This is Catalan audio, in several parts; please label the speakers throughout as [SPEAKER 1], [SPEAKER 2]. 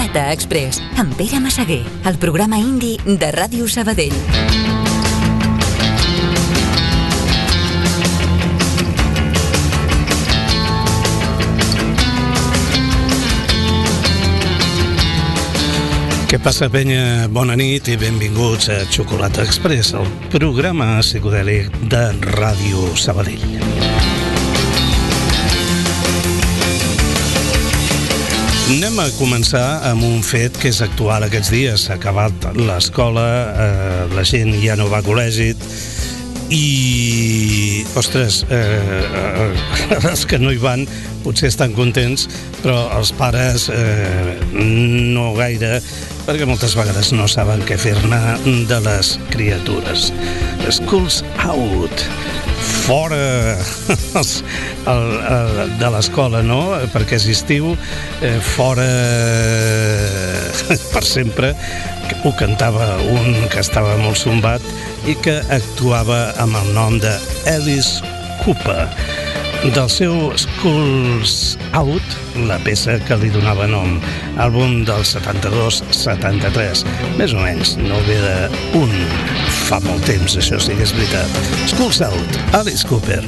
[SPEAKER 1] Xocolata Express, amb Pere Massaguer, el programa indi de Ràdio Sabadell.
[SPEAKER 2] Què passa, penya? Bona nit i benvinguts a Xocolata Express, el programa psicodèlic de Ràdio Sabadell. Anem a començar amb un fet que és actual aquests dies. S'ha acabat l'escola, la gent ja no va a col·legi i, ostres, els que no hi van potser estan contents, però els pares no gaire, perquè moltes vegades no saben què fer-ne de les criatures. Schools out, fora de l'escola, no? Perquè és estiu, fora per sempre. Ho cantava un que estava molt sombat i que actuava amb el nom de Alice Cooper. Del seu Schools Out, la peça que li donava nom, àlbum del 72-73, més o menys, no ve d'un fa molt temps, això sí que és veritat. Schools Out, Alice Cooper.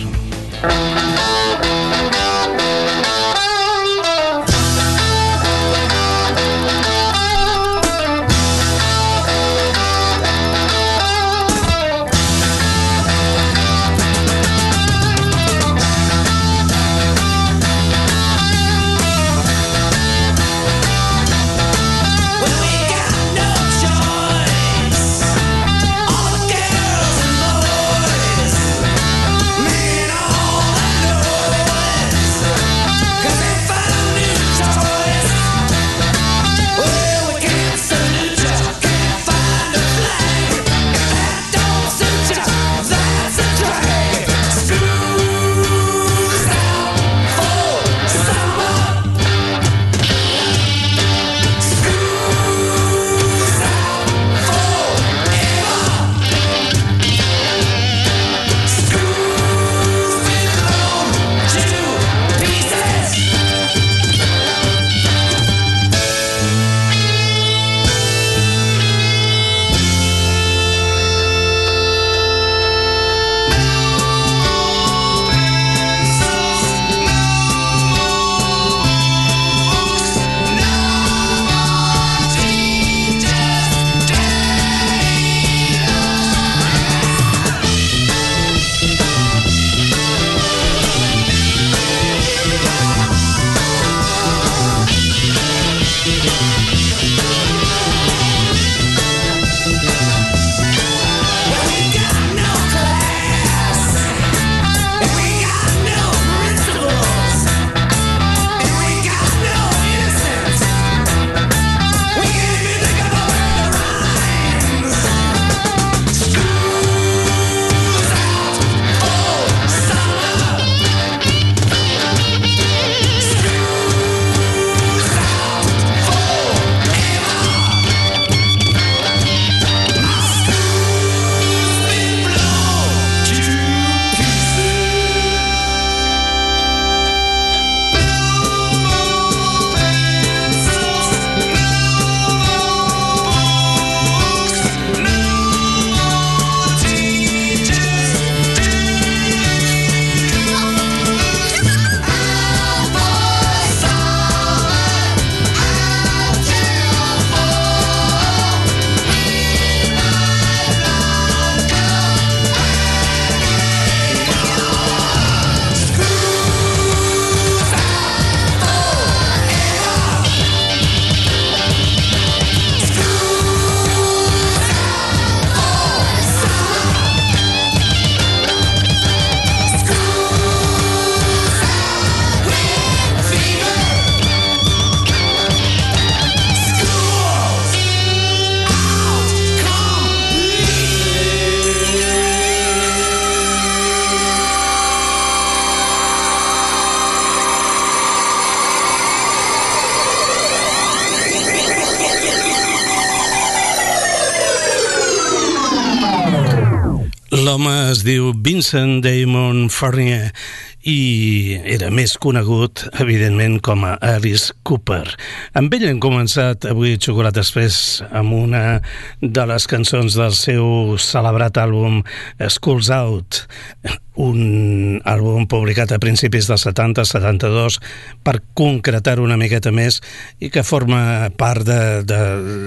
[SPEAKER 2] L'home es diu Vincent Damon Fournier i era més conegut, evidentment, com a Alice Cooper. Amb ell hem començat avui Xocolata Express amb una de les cançons del seu celebrat àlbum Schools Out, un àlbum publicat a principis dels 70-72 per concretar una miqueta més i que forma part de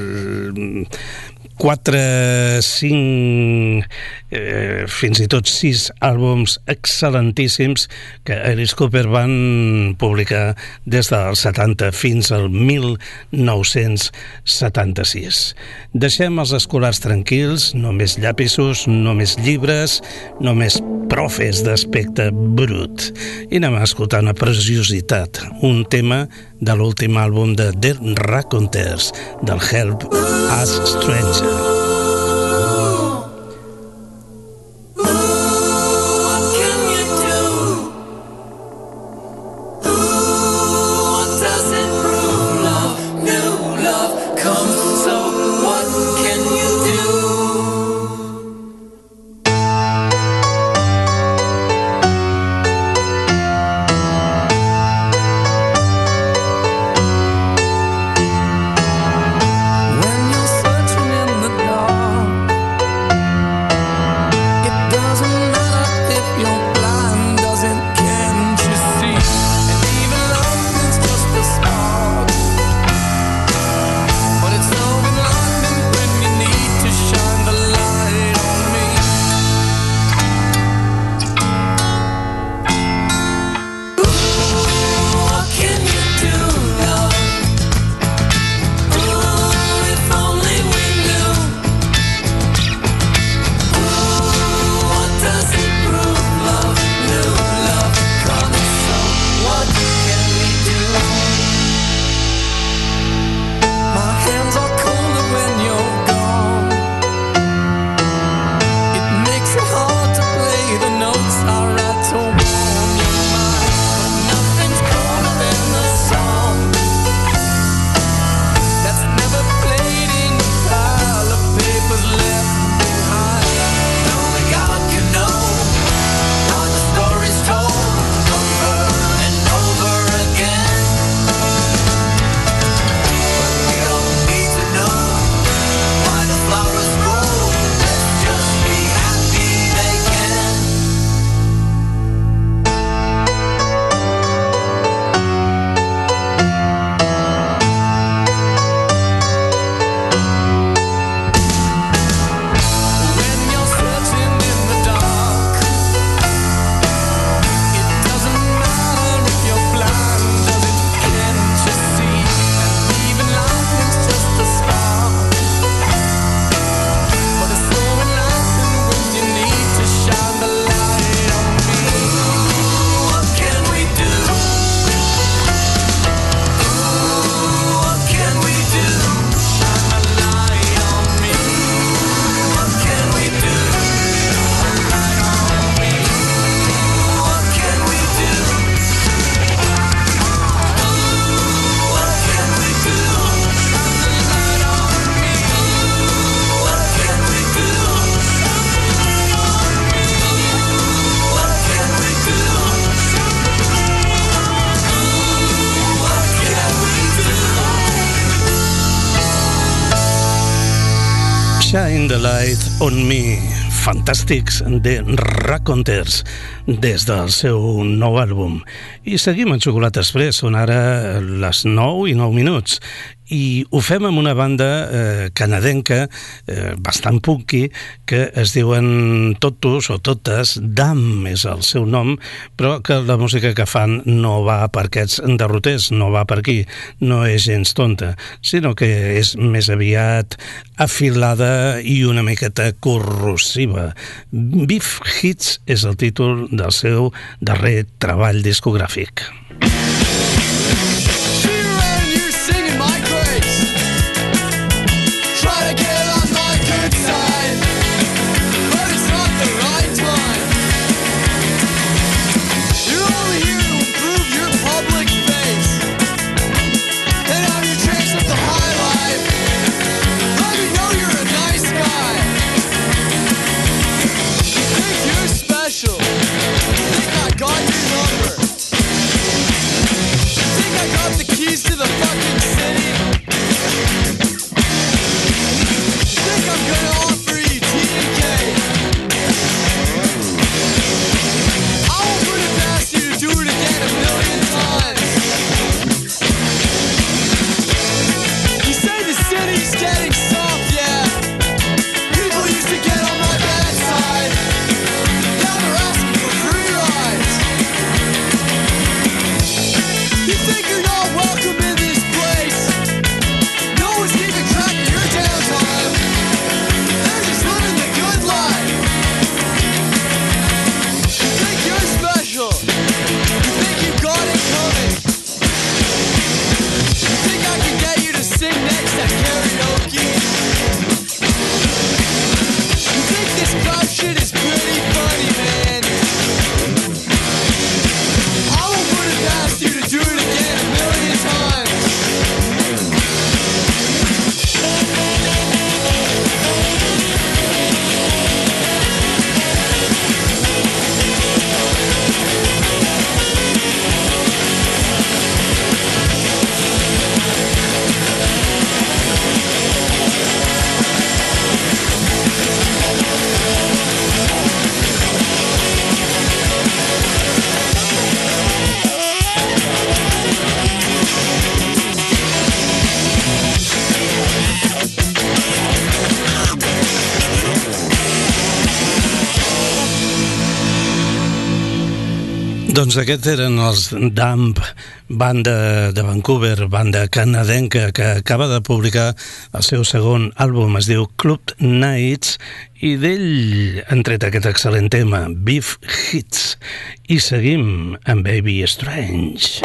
[SPEAKER 2] 4, 5, fins i tot 6 àlbums excel·lentíssims que Alice Cooper van publicar des del 70 fins al 1976. Deixem els escolars tranquils, només llapisos, només llibres, només profes d'aspecte brut. I anem a escoltar una preciositat, un tema de l'últim àlbum de The Raconteurs, del Help Us Stranger. Shine the Light on Me, fantàstics de Raconteurs, des del seu nou àlbum. I seguim en Xocolata Express, són ara les 9:09, i ho fem amb una banda canadenca bastant punky que es diuen Totus o Totes. Dam és el seu nom, però que la música que fan no va per aquests derroters, no va per aquí, no és gens tonta, sinó que és més aviat afilada i una miqueta corrosiva. Beef Hits és el títol del seu darrer treball discogràfic.
[SPEAKER 3] Think I got you on
[SPEAKER 2] Doncs aquests eren els Damp, banda de Vancouver, banda canadenca que acaba de publicar el seu segon àlbum, es diu Club Nights, i d'ell han tret aquest excel·lent tema, Beef Hits, i seguim amb Baby Strange.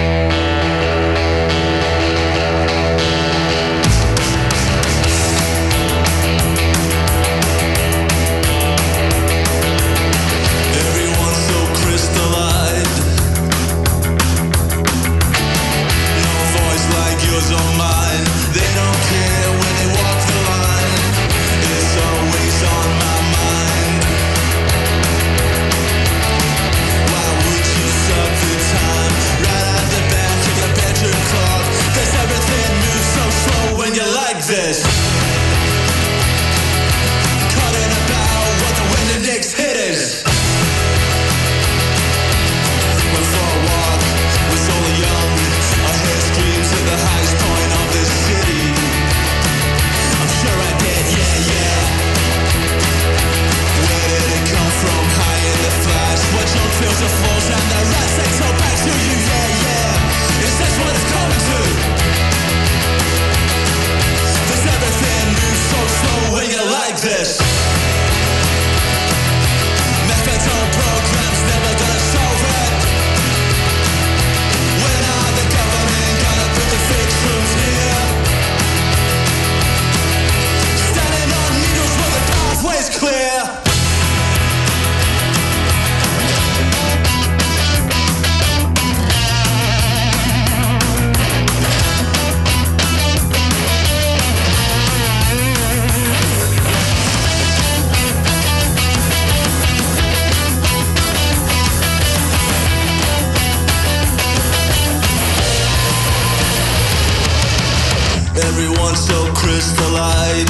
[SPEAKER 3] Everyone's so crystalline.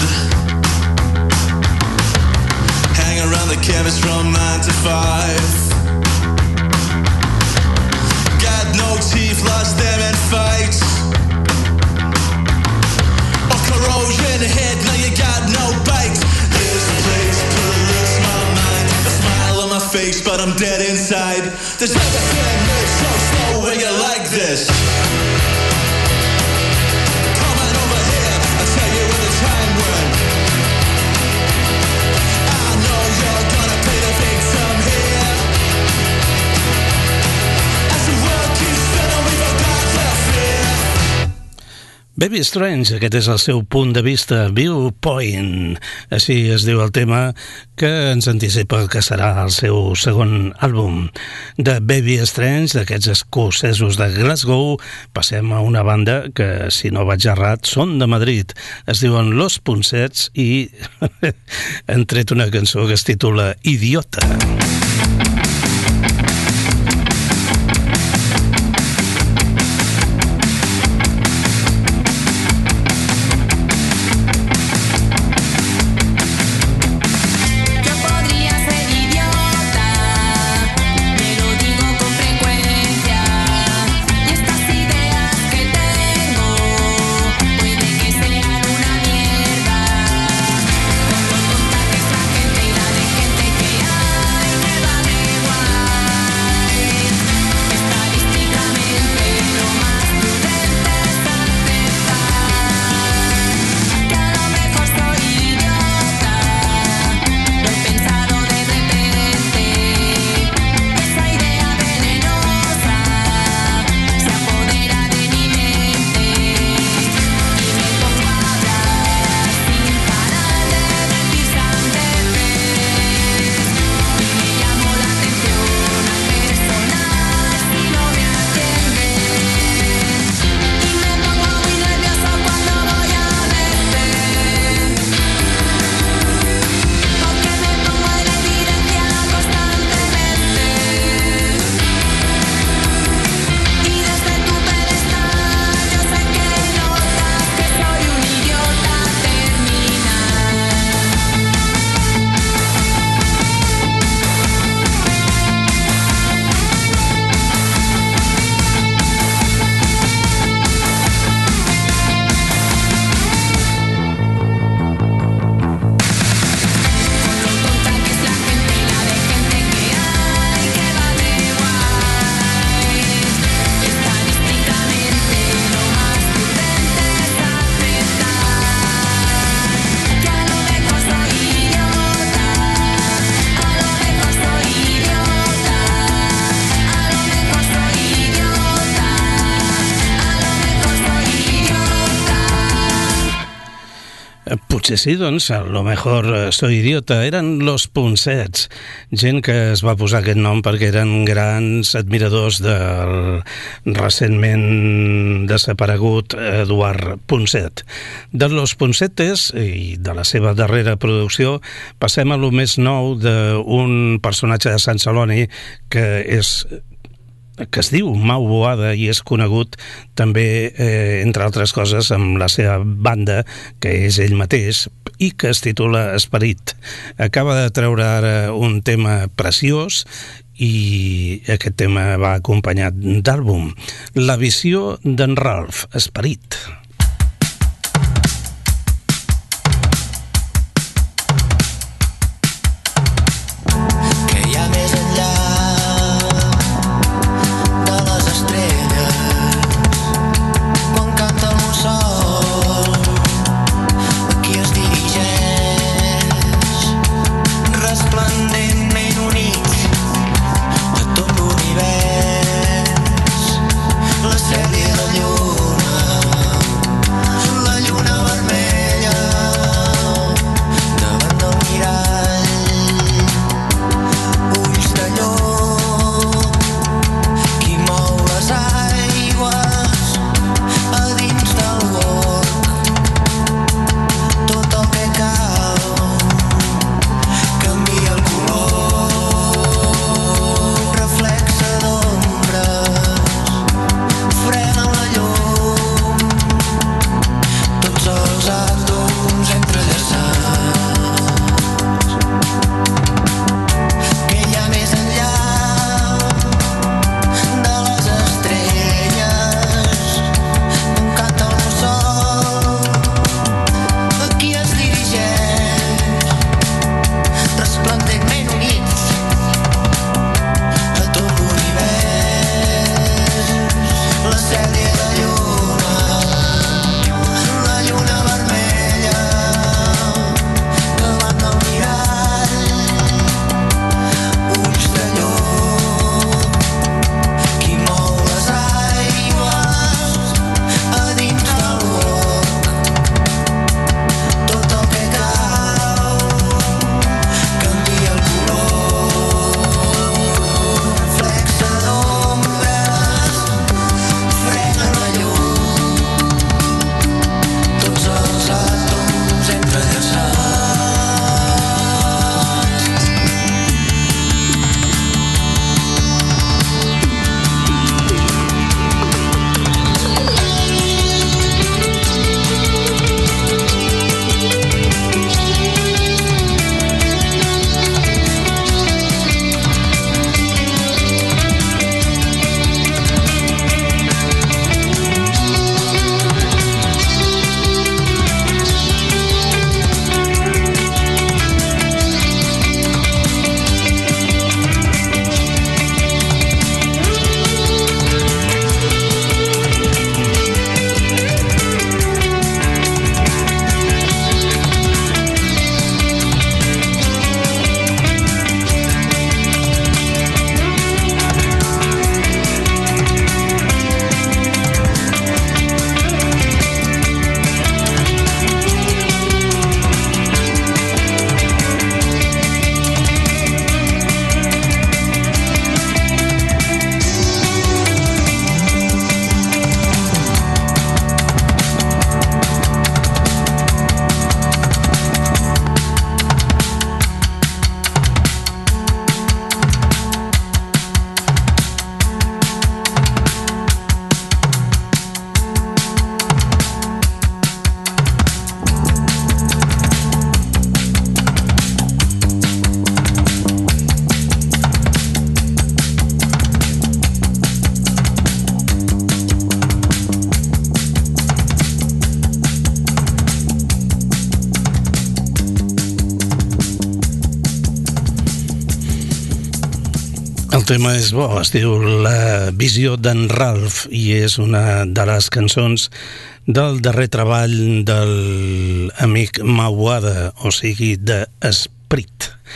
[SPEAKER 3] Hang around the campus from 9 to 5. Got no teeth, lost them in fights. Or corrosion hit, now you got no bite. This place pollutes my mind. A smile on my face, but I'm dead inside. There's everything moves so slow when you're like this.
[SPEAKER 2] Baby Strange, aquest és el seu punt de vista, Viewpoint, així es diu el tema que ens anticipa el que serà el seu segon àlbum. De Baby Strange, d'aquests escocesos de Glasgow, passem a una banda que, si no vaig errat, són de Madrid. Es diuen Los Poncets i han tret una cançó que es titula Idiota.
[SPEAKER 4] Una
[SPEAKER 2] Potser sí, doncs, a lo mejor soy idiota. Eren los Ponsets, gent que es va posar aquest nom perquè eren grans admiradors del recentment desaparegut Eduard Ponset. De los Ponsetes i de la seva darrera producció passem a lo més nou d'un personatge de Sant Celoni que es diu Mau Boada i és conegut també, entre altres coses, amb la seva banda, que és ell mateix, i que es titula Esperit. Acaba de treure ara un tema preciós i aquest tema va acompanyat d'àlbum. La visió d'en Ralph, Esperit. El tema és bo, es diu La visió d'en Ralph i és una de les cançons del darrer treball del amic Mau Boada, o sigui, d'Esperit.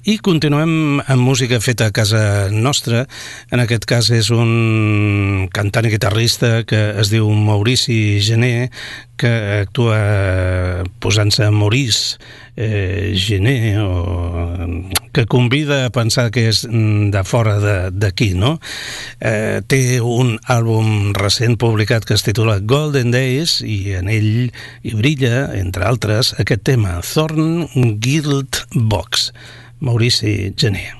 [SPEAKER 2] I continuem amb música feta a casa nostra. En aquest cas és un cantant i guitarrista que es diu Maurici Gené, que actua posant-se Maurice Gené, o que convida a pensar que és de fora d'aquí, no? Té un àlbum recent publicat que es titula Golden Days i en ell hi brilla, entre altres, aquest tema, Thorn Guild Box. Maurici Gené.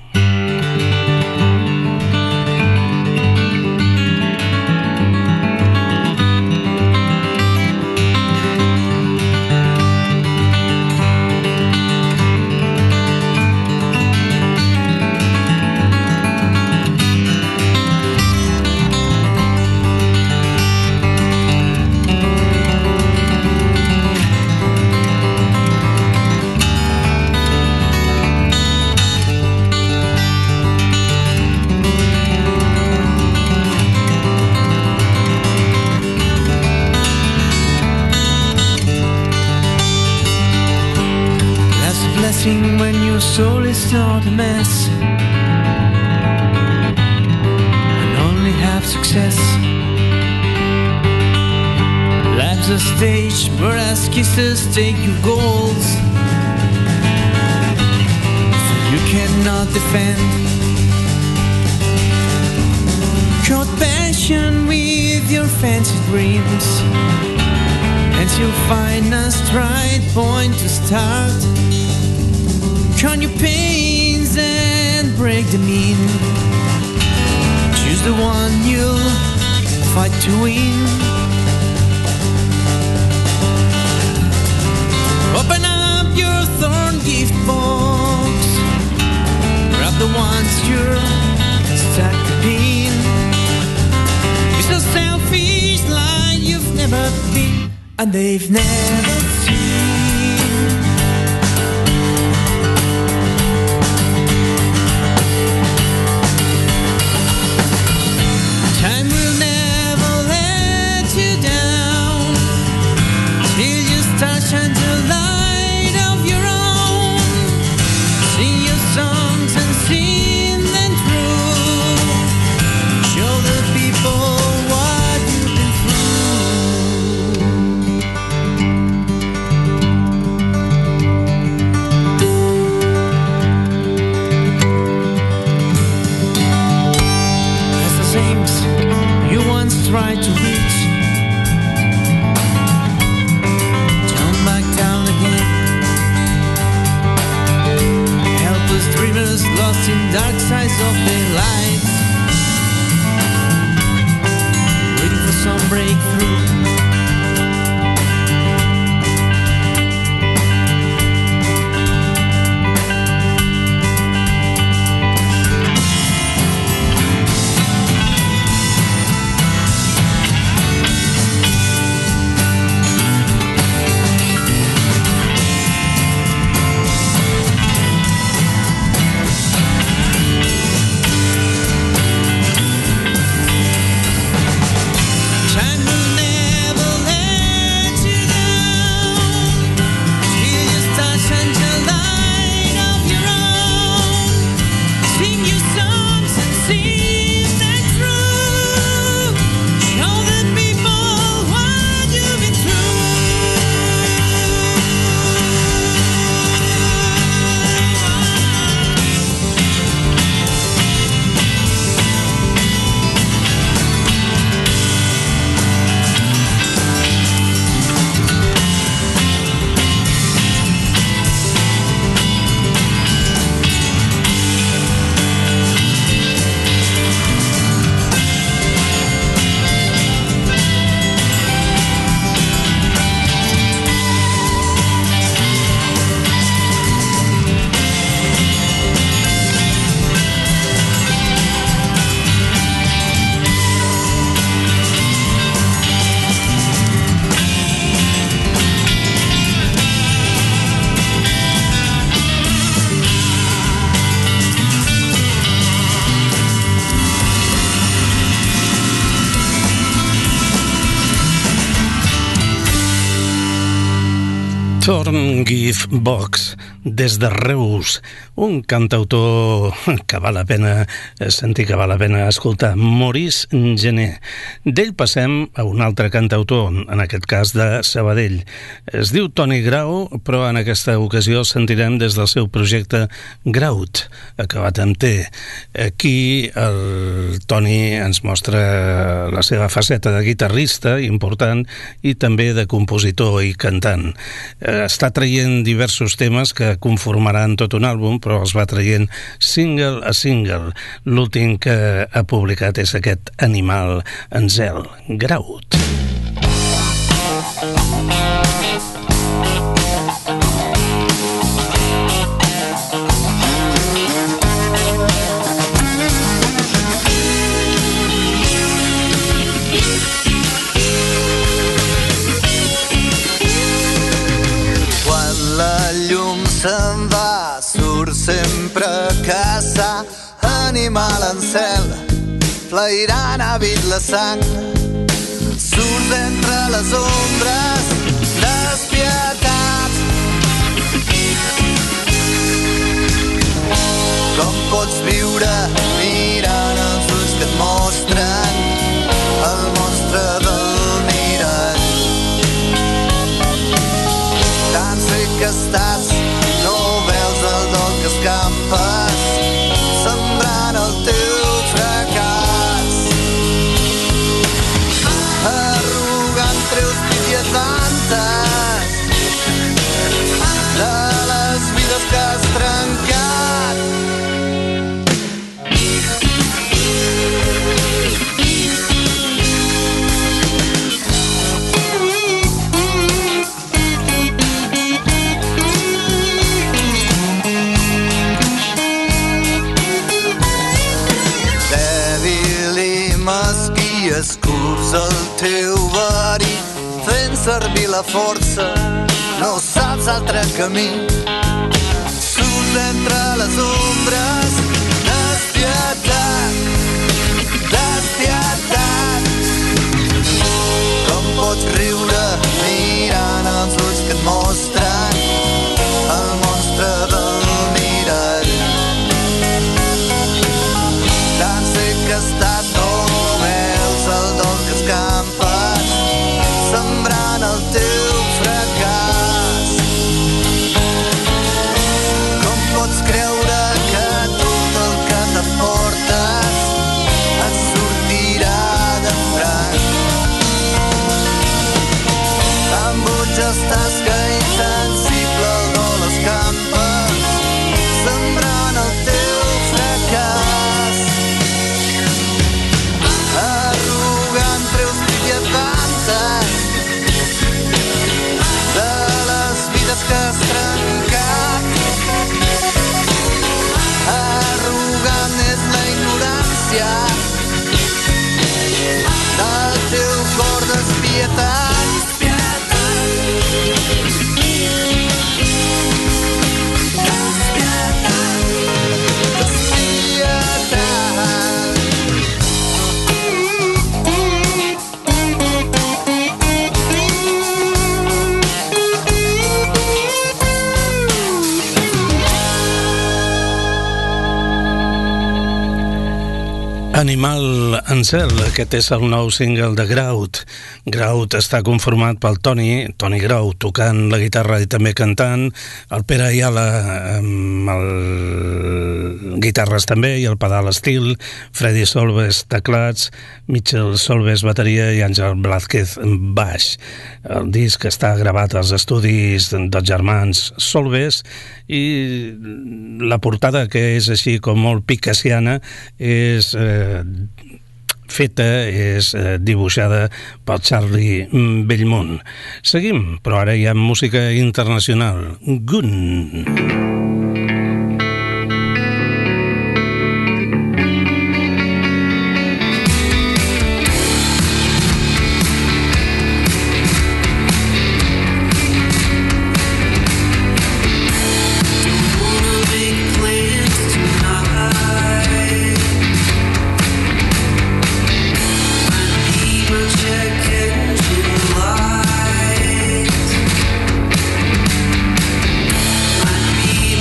[SPEAKER 4] When your soul is not a mess and only have success. Life's a stage where as kisses take your goals, so you cannot defend your passion with your fancy dreams, and you'll find a straight point to start. Count your pains and break them in. Choose the one you'll fight to win. Open up your thorn gift box. Grab the ones you're stuck in. Be so selfish like you've never been, and they've never seen. Shine the light of your own. Sing your songs and sing them through. Show the people what you've been through. As the aims you once tried to reach, dreamers lost in dark sides of their lives, waiting for some breakthrough.
[SPEAKER 2] Thorn Gift Box, des de Reus, un cantautor que val la pena sentir, que val la pena escoltar, Maurice Gené. D'ell passem a un altre cantautor, en aquest cas de Sabadell. Es diu Toni Grau, però en aquesta ocasió sentirem des del seu projecte Graut, acabat amb T. Aquí el Toni ens mostra la seva faceta de guitarrista important i també de compositor i cantant. Està traient diversos temes que conformaran tot un àlbum, però els va traient single a single. L'últim que ha publicat és aquest Animal en zel, Graut.
[SPEAKER 5] Se'n va, surt sempre a caçar, animal en cel, flairant hàbit la sang. Surt d'entre les ombres, despietat. Com pots viure mirant els ulls que et mostren el monstre del mirall? Tan sec que estàs, no veus el dol que escampes, sembrant el teu fracàs. Arrugant treus pidietantes de les vides que has trencat. Escurs el teu verí, fent servir la força, no saps altre camí. Surt d'entre les ombres, despietat, despietat. Com pots riure mirant els ulls que et mostren el monstre del mirall? Tan sec que estàs, no el dol que escampes, sembrant el teu fracàs. Com pots creure que tot el que t'aportes et sortirà de franc? Tan boig estàs que insensible al dol escampes, sembrant el teu fracàs. Que has trencat. Arrogant és la ignorància del teu cor despietat.
[SPEAKER 2] Animal en zel, aquest és el nou single de Graut. Graut està conformat pel Toni Grau, tocant la guitarra i també cantant, el Pere Ayala amb el guitarres també i el pedal estil, Freddy Solves teclats, Michel Solves bateria i Àngel Blázquez baix. El disc està gravat als estudis dels germans Solves i la portada, que és així com molt picassiana, és dibuixada pel Charlie Bellmunt. Seguim, però ara hi ha música internacional. Gun.
[SPEAKER 6] Be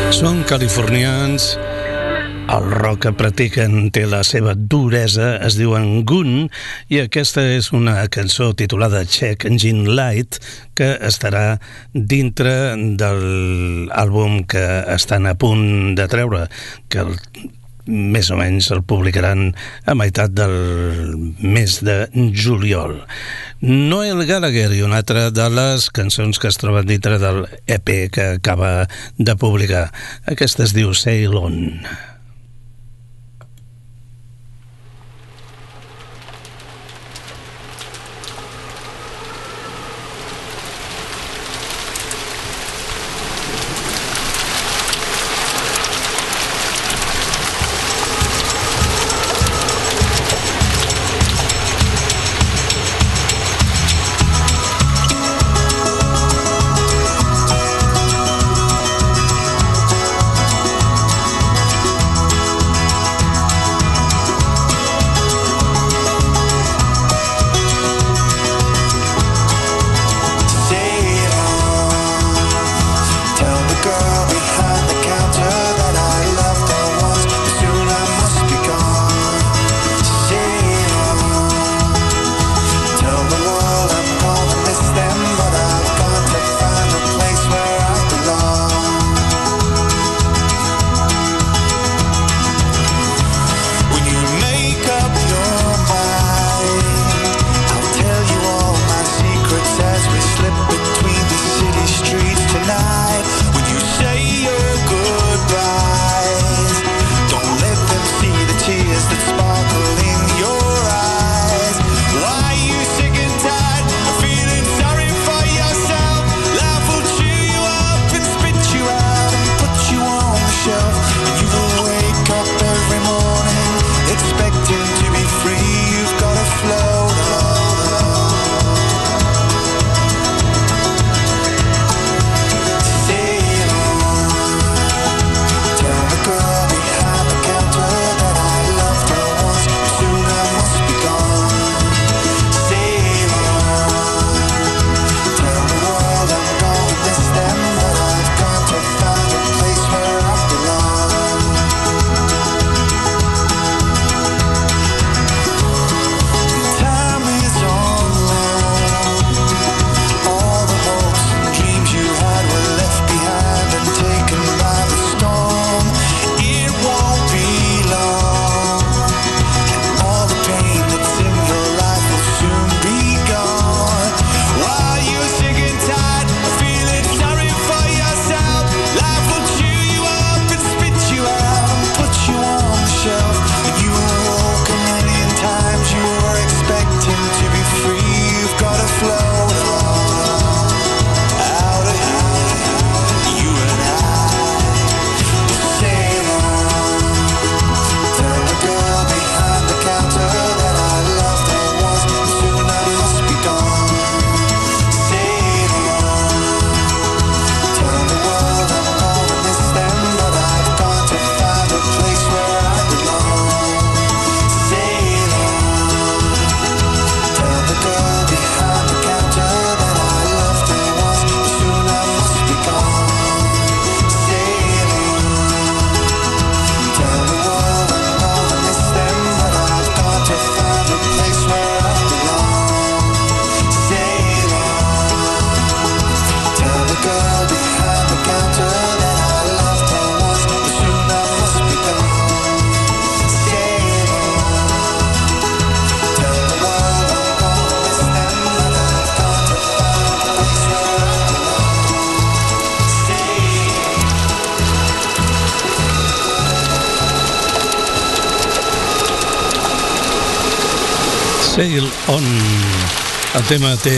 [SPEAKER 2] Són californians, el rock que practiquen té la seva duresa, es diuen Goon, i aquesta és una cançó titulada Check Engine Light que estarà dintre de l'àlbum que estan a punt de treure, que més o menys el publicaran a meitat del mes de juliol. Noel Gallagher i una altra de les cançons que es troben dintre del EP que acaba de publicar. Aquesta es diu Sail On. Sail On. El tema té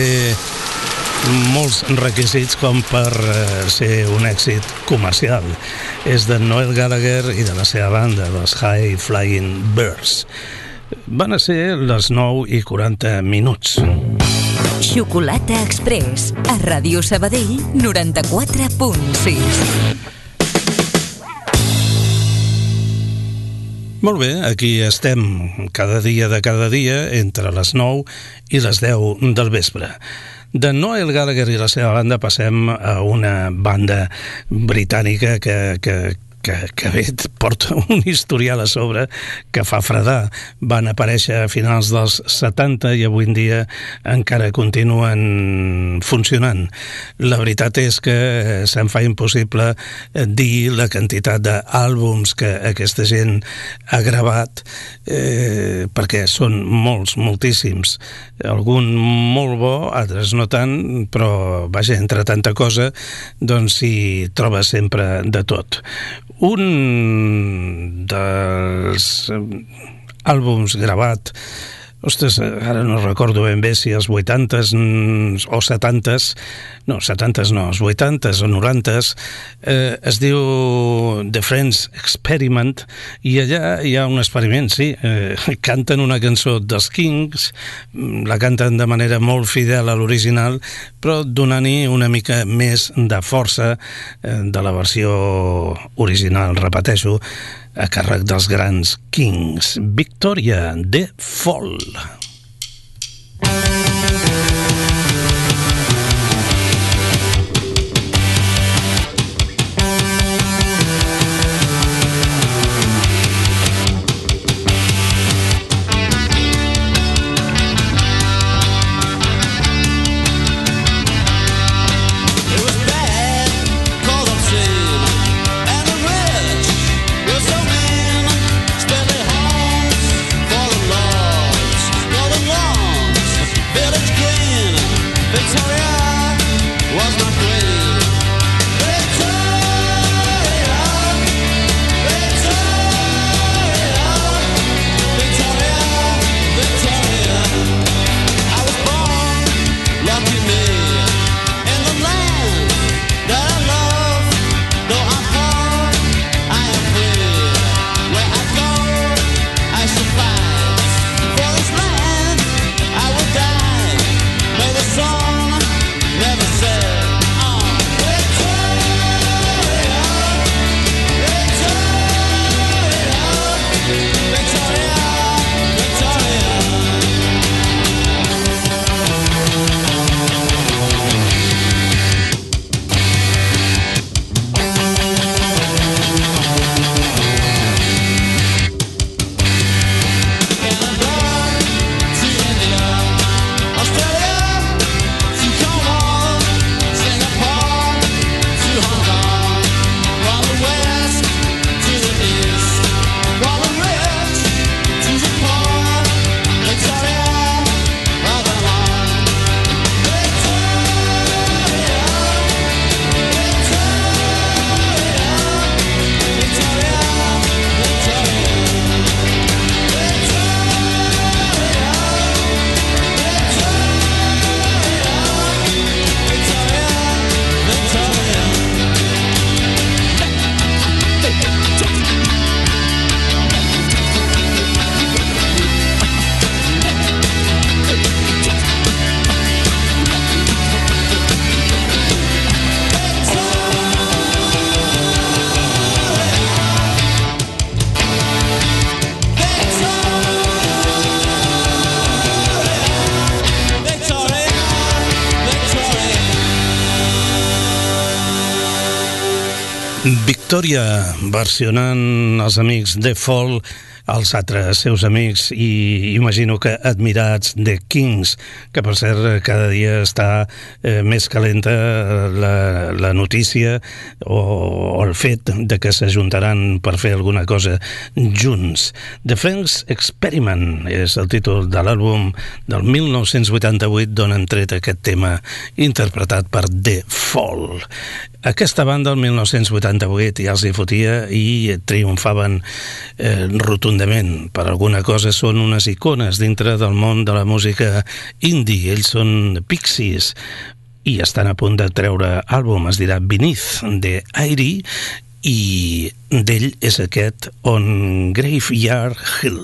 [SPEAKER 2] molts requisits com per ser un èxit comercial. És de Noel Gallagher i de la seva banda, dels High Flying Birds. Van a ser les 9:40.
[SPEAKER 1] Xocolata Express, a Ràdio Sabadell 94.6.
[SPEAKER 2] Molt bé, aquí estem cada dia entre les 9 i les 10 del vespre. De Noel Gallagher i la seva banda passem a una banda britànica que porta un historial a sobre que fa fredar. Van aparèixer a finals dels 70 i avui en dia encara continuen funcionant. La veritat és que se'm fa impossible dir la quantitat d'àlbums que aquesta gent ha gravat, perquè són moltíssims. Algun molt bo, altres no tant, però vaja, entre tanta cosa doncs s'hi troba sempre de tot. Un dels àlbums gravat, ostres, ara no recordo ben bé si els 80s o 70s, no, 70s no, els 80s o 90s, es diu The Friends Experiment, i allà hi ha un experiment, sí, canten una cançó dels Kings, la canten de manera molt fidel a l'original, però donant-hi una mica més de força de la versió original, repeteixo, a càrrec dels grans Kings. Victoria, The Fall. Victoria versionant els amics The Fall, els altres seus amics i imagino que admirats The Kings, que per cert cada dia està més calenta la notícia o el fet de que s'ajuntaran per fer alguna cosa junts. The Friends Experiment és el títol de l'àlbum del 1988 d'on han tret aquest tema interpretat per The Fall. Aquesta banda el 1988 ja els hi fotia i triomfaven rotundament. Per alguna cosa són unes icones dintre del món de la música indie. Ells són Pixies i estan a punt de treure àlbum, es dirà Beneath the Eyrie, i d'ell és aquest On Graveyard Hill.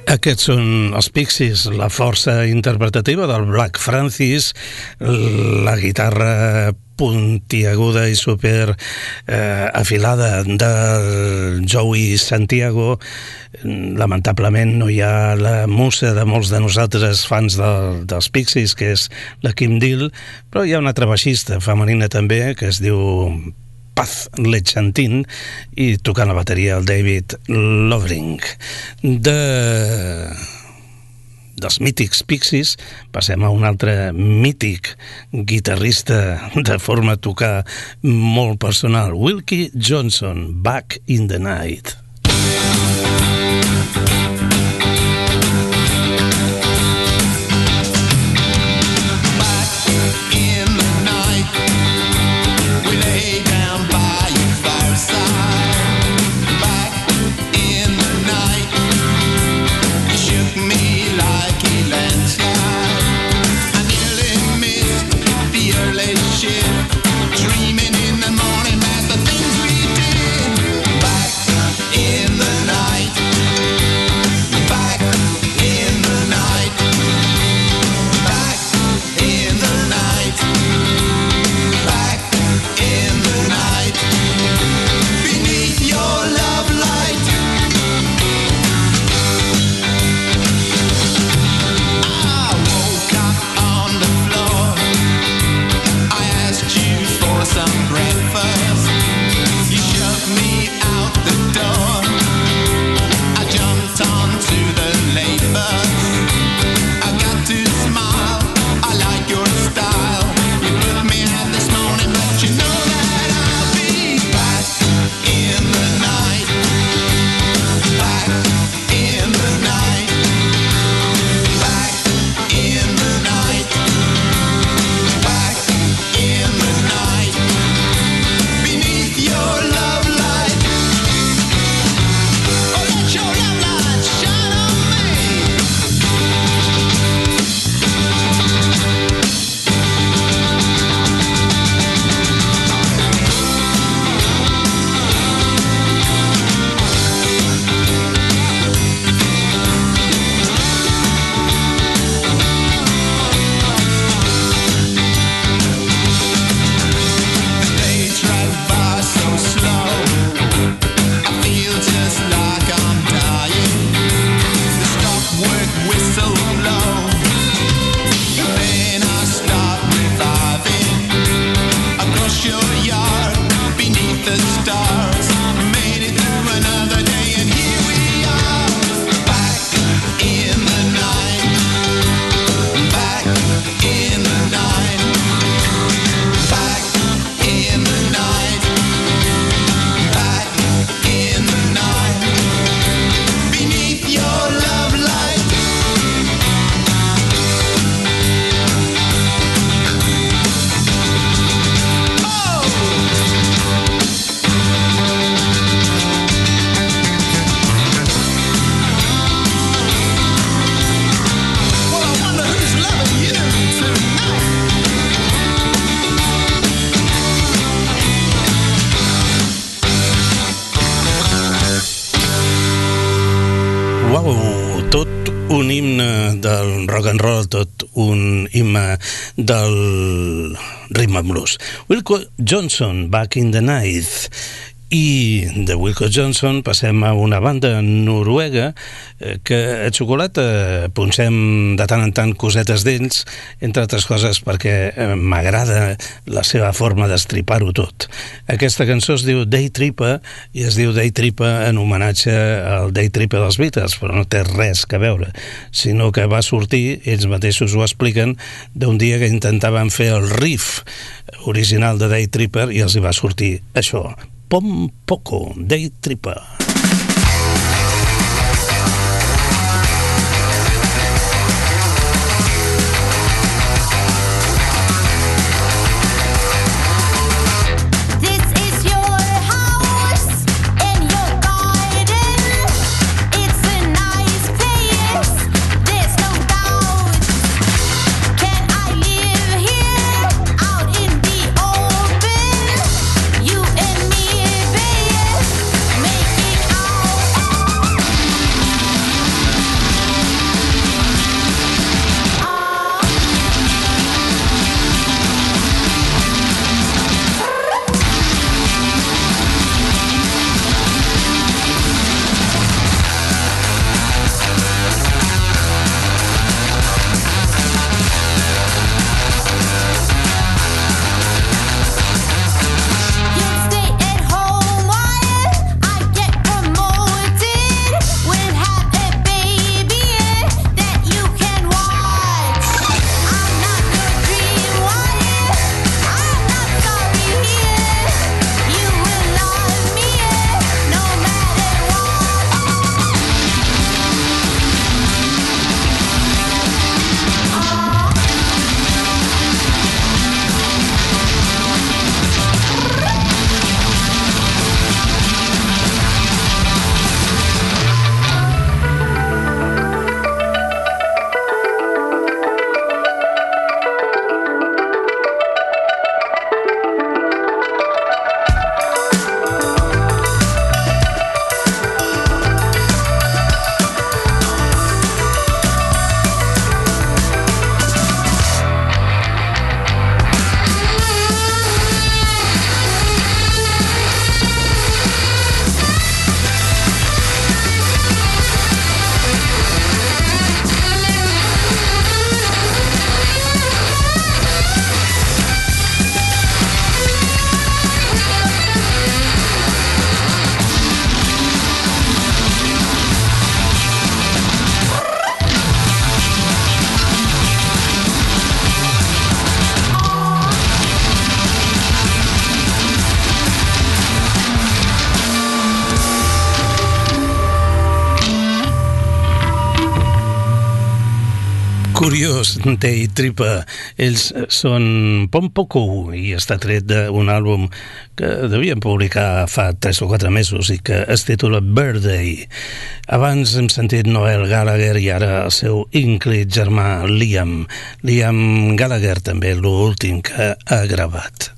[SPEAKER 2] Aquests són els Pixies, la força interpretativa del Black Francis, la guitarra puntiaguda i super afilada del Joey Santiago. Lamentablement no hi ha la musa de molts de nosaltres fans dels Pixies, que és la Kim Deal, però hi ha una altra baixista femenina també que es diu Paz Lechantin, i tocant la bateria el David Lovering. Dels mítics Pixies passem a un altre mític guitarrista de forma a tocar molt personal, Wilkie Johnson, Back in the Night.
[SPEAKER 3] Dreaming in the morning about the things we did. Back in
[SPEAKER 2] un himne del rock and roll, tot un himne del rhythm and blues. Wilco Johnson, Back in the Night. I de Wilco Johnson passem a una banda noruega que a Xocolata poncem de tant en tant cosetes d'ells, entre altres coses perquè m'agrada la seva forma d'estripar-ho tot. Aquesta cançó es diu Day Tripper i es diu Day Tripper en homenatge al Day Tripper dels Beatles, però no té res a veure, sinó que va sortir, ells mateixos ho expliquen, d'un dia que intentaven fer el riff original de Day Tripper i els hi va sortir això, Pom Poco, Day Tripper.
[SPEAKER 6] Making
[SPEAKER 2] Curious Day Tripper. Ells són Pompoco i està tret d'un àlbum que devien publicar fa 3 o 4 mesos i que es titula Birthday. Abans hem sentit Noel Gallagher i ara el seu ínclit germà Liam Gallagher, també l'últim que ha gravat.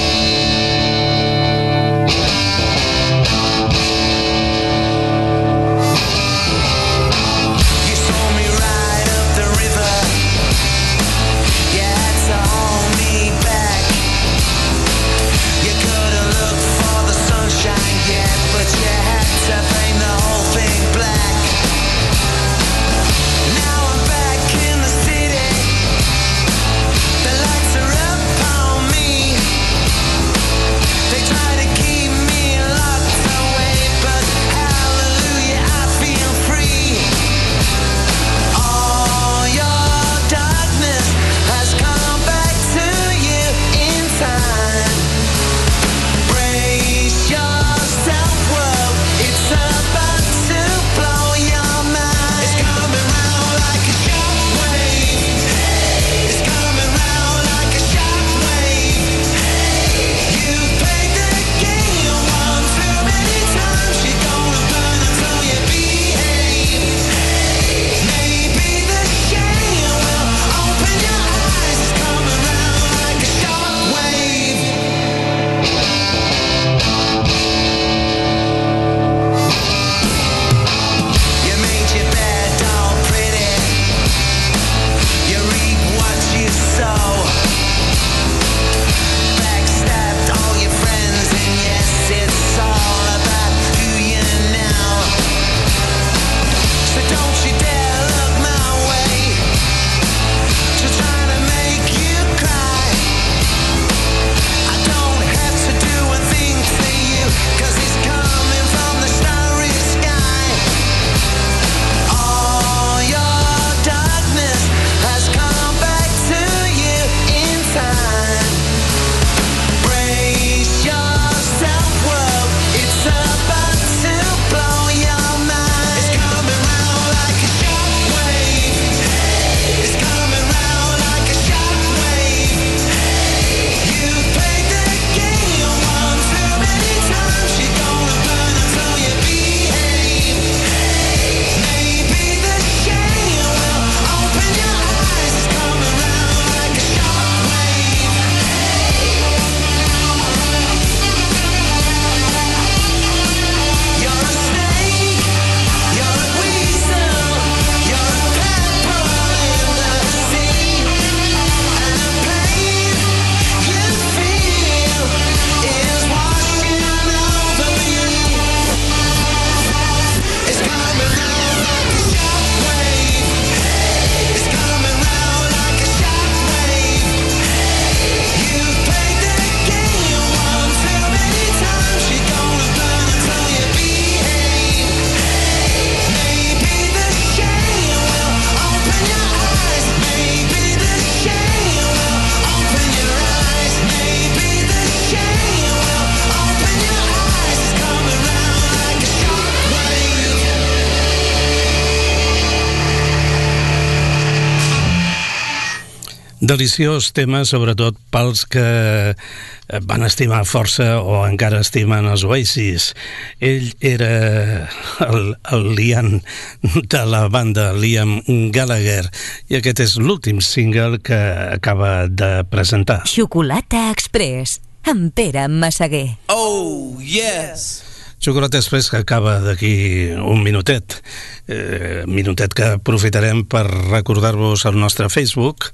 [SPEAKER 2] Deliciós tema, sobretot pels que van estimar força o encara estimen els Oasis. Ell era el Liam de la banda, Liam Gallagher, i aquest és l'últim single que acaba de presentar.
[SPEAKER 1] Xocolata Express, amb Pere Massaguer.
[SPEAKER 3] Oh, yes!
[SPEAKER 2] Xocolata Express que acaba d'aquí un minutet. Minutet que aprofitarem per recordar-vos el nostre Facebook.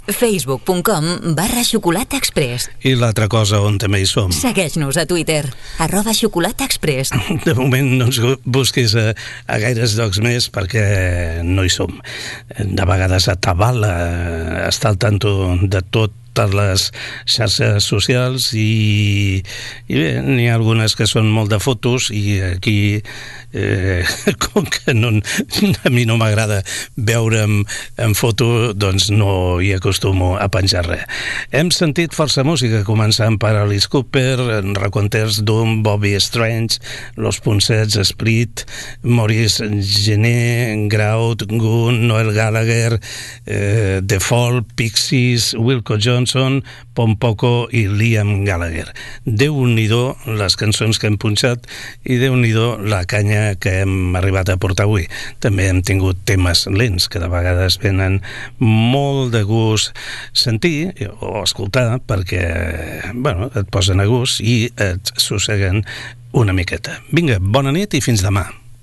[SPEAKER 1] Facebook.com/Xocolata Express.
[SPEAKER 2] I l'altra cosa on també hi som.
[SPEAKER 1] Segueix-nos a Twitter, @Xocolata Express.
[SPEAKER 2] De moment no ens busquis a gaires llocs més perquè no hi som. De vegades a Tabala, estar al tanto de tot totes les xarxes socials i bé, n'hi ha algunes que són molt de fotos i aquí com que a mi no m'agrada veure'm en foto, doncs no hi acostumo a penjar res. Hem sentit força música, començant per Alice Cooper, Raconteurs Doom, Bobby Strange, Los Poncets, Split, Maurice Genet, Grout, Gun, Noel Gallagher, The Fall, Pixies, Wilco Johnson, Pompoko i Liam Gallagher. Déu-n'hi-do les cançons que hem punxat i Déu-n'hi-do la canya que hem arribat a portar avui. També hem tingut temes lents que de vegades venen molt de gust sentir o escoltar perquè, bueno, et posen a gust i et sosseguen una miqueta. Vinga, bona nit i fins demà.